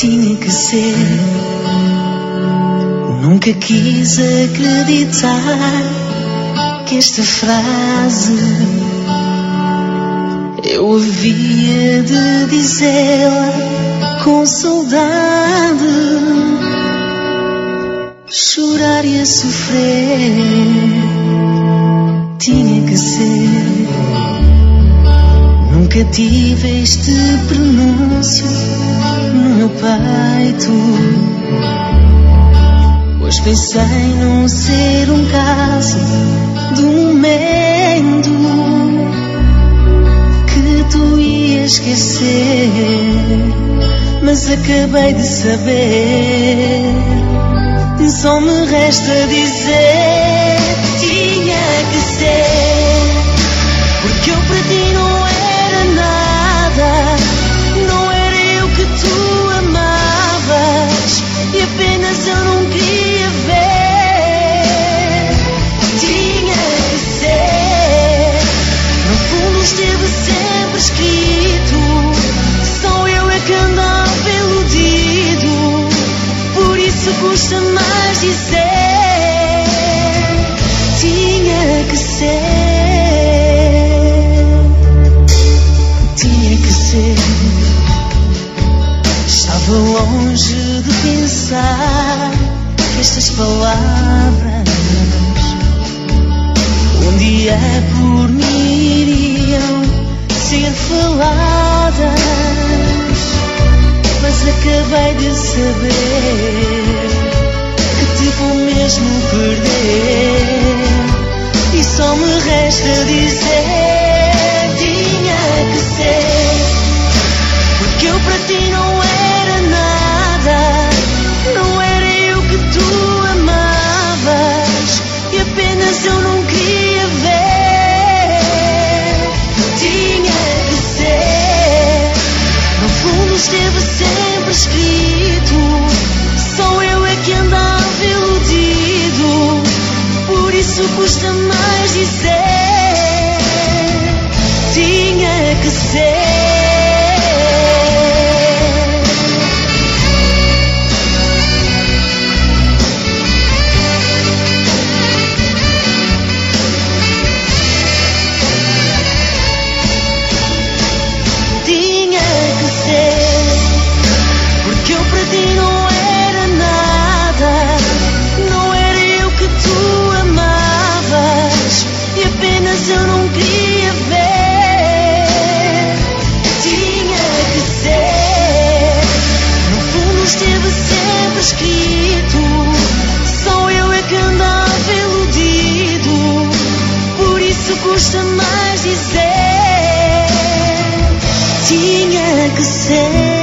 tinha que ser. Nunca quis acreditar que esta frase eu havia de dizê-la com saudade. Chorar e a sofrer tinha que ser. Nunca tive este prenúncio no meu peito, pois pensei não ser um caso do momento que tu ias esquecer, mas acabei de saber. Só me resta dizer, tinha que ser, porque eu para ti não era nada, não era eu que tu amavas, e apenas eu não queria ver. Tinha que ser, no fundo esteve sempre escrito, só eu é que andava iludido, por isso custa mais dizer. Tinha que ser, tinha que ser. Estava longe de pensar que estas palavras um dia por mim iriam ser faladas, mas acabei de saber que te vou mesmo perder, e só me resta dizer, tinha que ser, porque eu para ti não era nada, não era eu que tu amavas, e apenas eu não queria ver. Tinha que ser, no fundo esteve sempre escrito, só eu é que andava iludido, por isso custa mais dizer. Tinha que ser. Eu não queria ver. Tinha que ser, no fundo esteve sempre escrito, só eu é que andava iludido, por isso custa mais dizer. Tinha que ser.